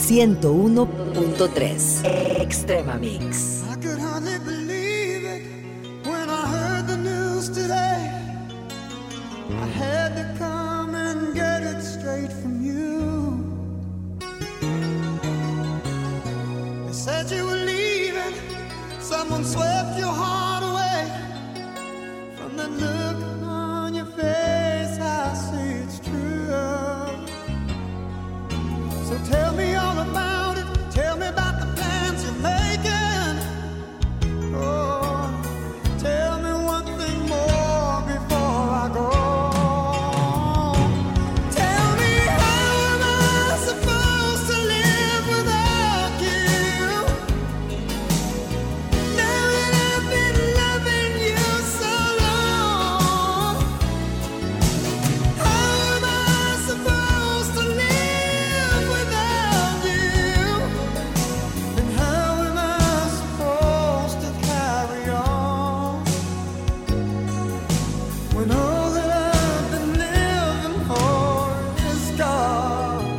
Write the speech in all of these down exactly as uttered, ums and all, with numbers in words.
ciento uno punto tres. Extrema Mix. I could hardly believe it when I heard the news today. I had to come and get it straight from you. They said you were leaving. Someone swept your heart away. From the look on your face, I see it's true. So tell me all about it. Tell me about the plans you're making. Oh, tell me one thing more before I go. Tell me, how am I supposed to live without you? Now that I've been loving you so long, how am I supposed to live without you? And how am I supposed to carry on when all that I've been living for is gone?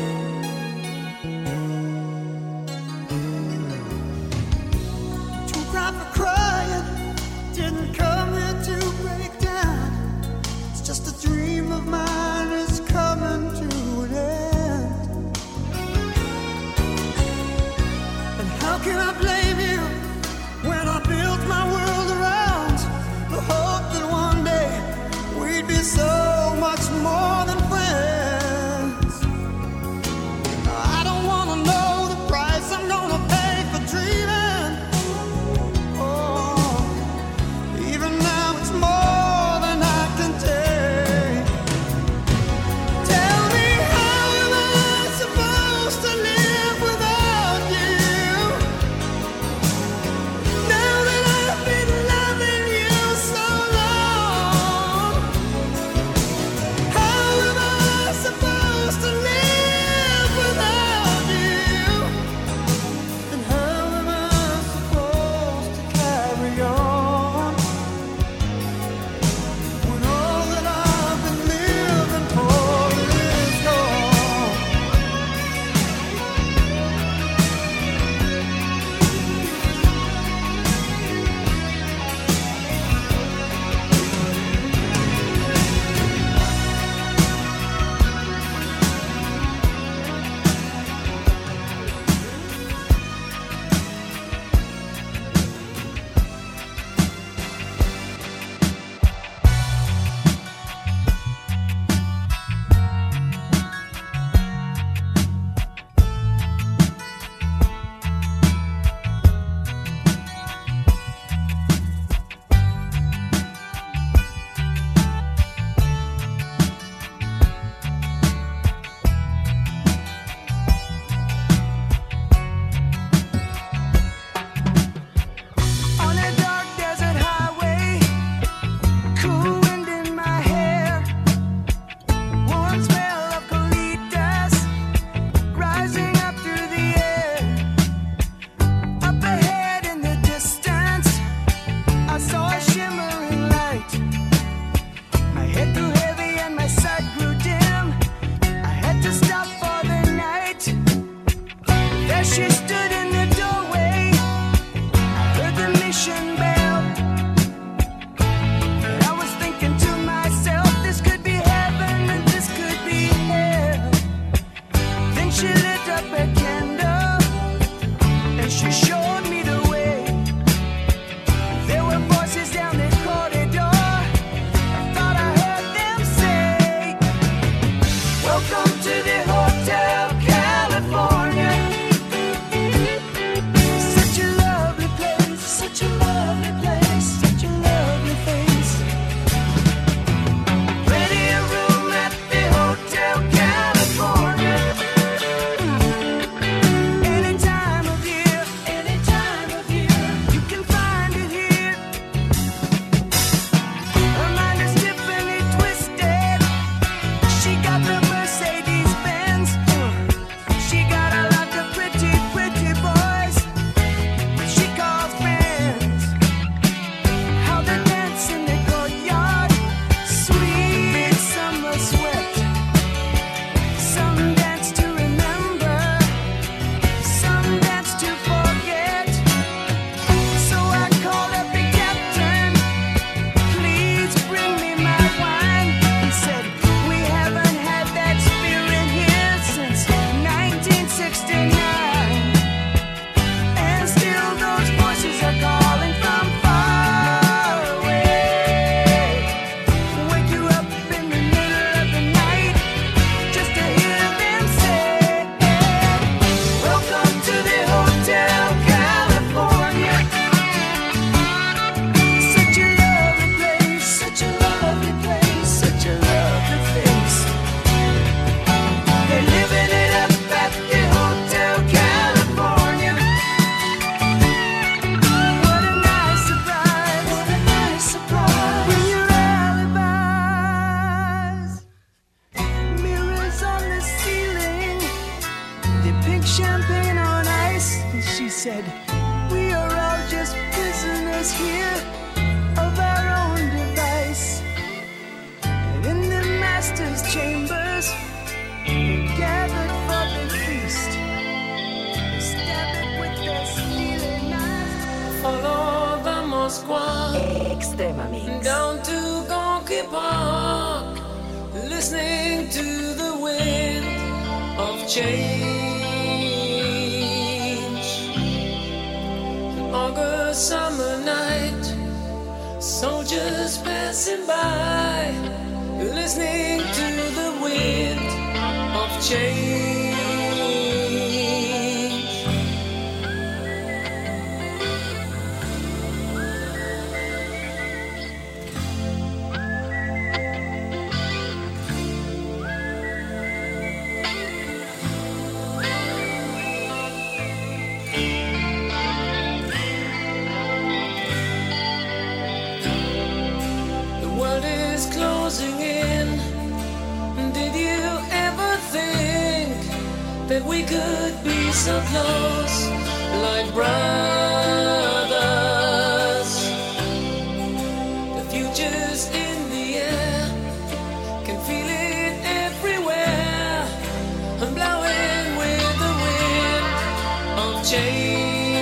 Too proud for crying, didn't come here to break down. It's just a dream of mine is coming to an end. And how can I blame you when I built my world around the hope that one day we'd be so much more than friends? I don't wanna know the price I'm gonna pay for dreaming. Oh, even now it's more than I can take. Tell me, how am I supposed to live without you? Now that I've been loving you so long, how am I supposed to live without you? And how am I supposed to carry on when all that I've been living for is gone? On a dark desert highway, cool wind in my hair, warm smell of colitas rising up through the air. Up ahead in the distance, I saw a shimmering light. My head grew heavy and my sight grew dim. I had to stop for the night. There she stood in the doorway. I heard the mission bell. And I was thinking to myself, this could be heaven and this could be hell. Then she lit up a candle and she showed me the way. There were voices down the corridor. I thought I heard them say, welcome to the Hotel California. Such a lovely place, such a lovely Moscow, Extrema Mix. down to Gorky Park, listening to the wind of change. An August summer night, soldiers passing by, listening to the wind of change. Closing in. Did you ever think that we could be so close, like brothers? The future's in the air, can feel it everywhere. I'm blowing with the wind of change.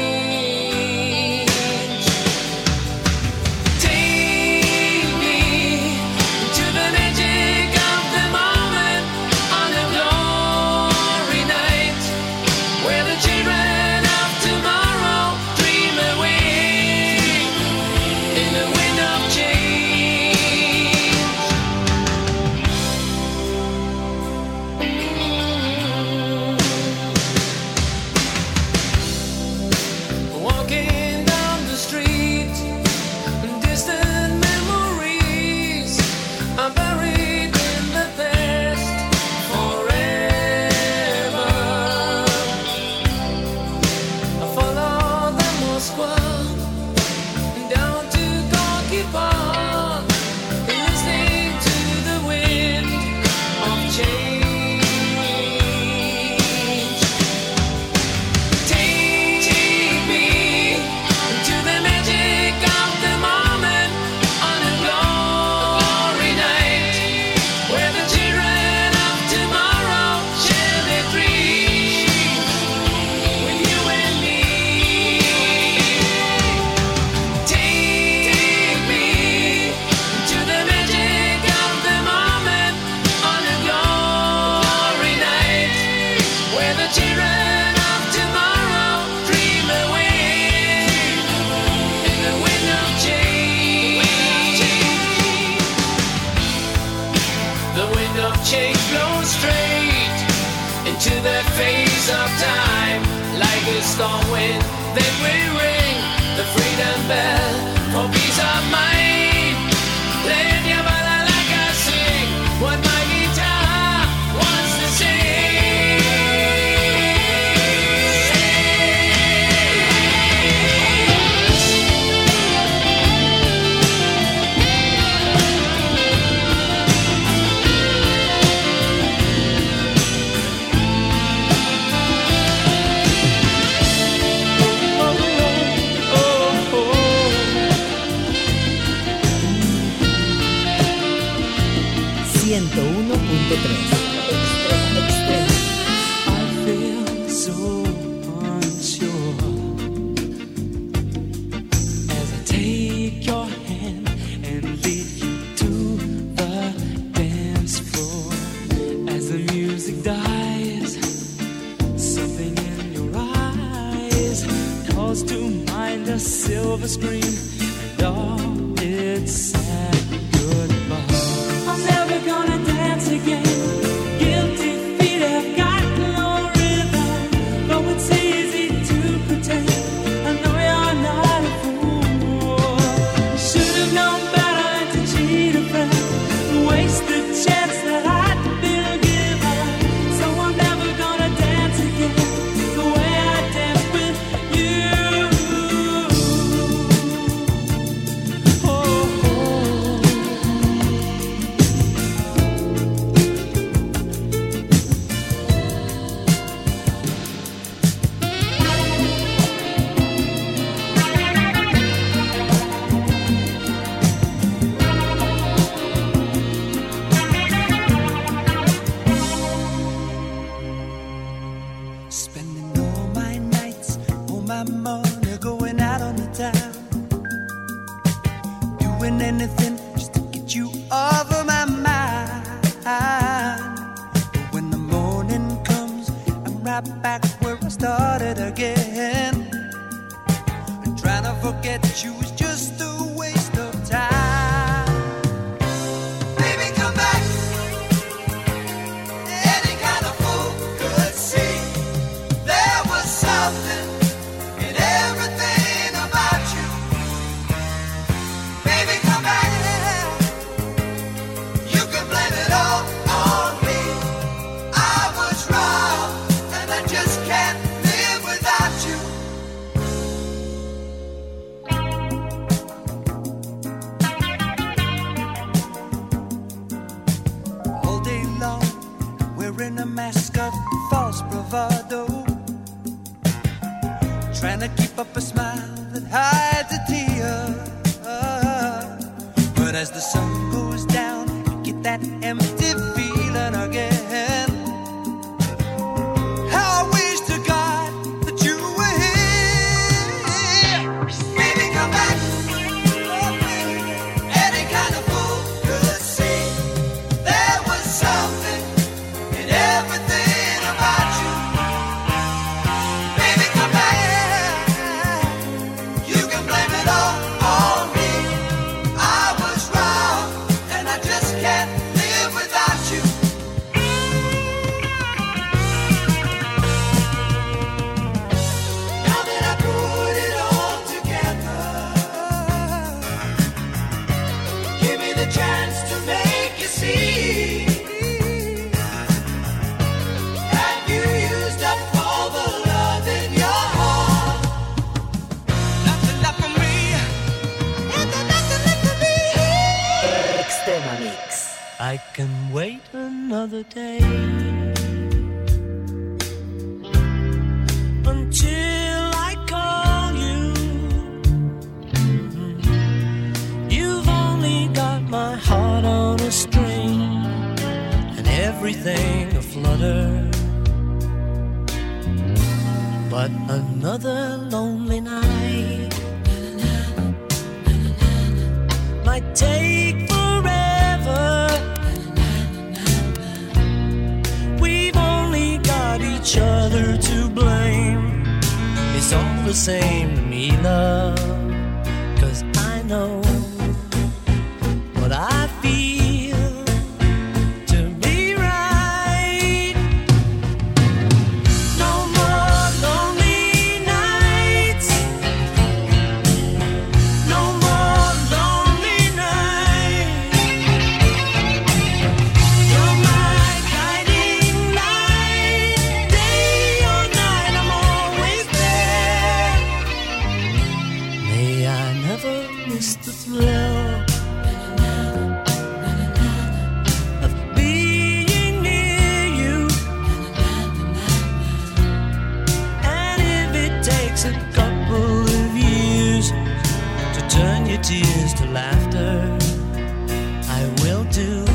Change blows straight into the face of time, like a storm wind. Then we ring the freedom bell for peace of mind. Playing your bala like I sing what my guitar wants to ciento uno punto tres. Extrema. I feel so unsure as I take your hand and lead you to the dance floor. As the music dies, something in your eyes calls to mind a silver screen and all its sad goodbye. I'm never gonna dance again. Guilty feet have got no rhythm. Though it's easy to pretend, I know you're not a fool. Should have known better to cheat a friend, waste the chance that I'd been given. So I'm never gonna dance again the way I danced with you. Oh, oh. doing anything just to get you off of my mind. But when the morning comes, I'm right back where I started again. And trying to forget you is just a waste of time. Baby, come back. Any kind of fool could see there was something in everything about you. Baby, come back. You can blame it all on me. I was wrong, and I just can't live without you. All day long, wearing a mask of false bravado, trying to keep up a smile that hides a tear. But as the sun goes down, you get that empty feeling again. How I wish to God that you were here. Baby, come back. Any kind of fool could see there was something in everything about you. Baby, come back. You can blame it all on me. I was wrong, and I just can't live without you. Now that I put it all together, give me the chance to make you see. Have you used up all the love in your heart? Nothing left for me. Nothing, nothing left for me. Extrema Mix. I can wait another day until I call you. Mhm. You've only got my heart on a string and everything aflutter. But another lonely night might take forever. We've only got each other to blame. It's all the same to me, love, 'cause I know what I feel to be right. No more lonely nights. No more lonely nights. You're my guiding light. Day or night, I'm always there. May I never miss the thrill of being near you. And if it takes a couple of years to turn your tears to laughter, I will do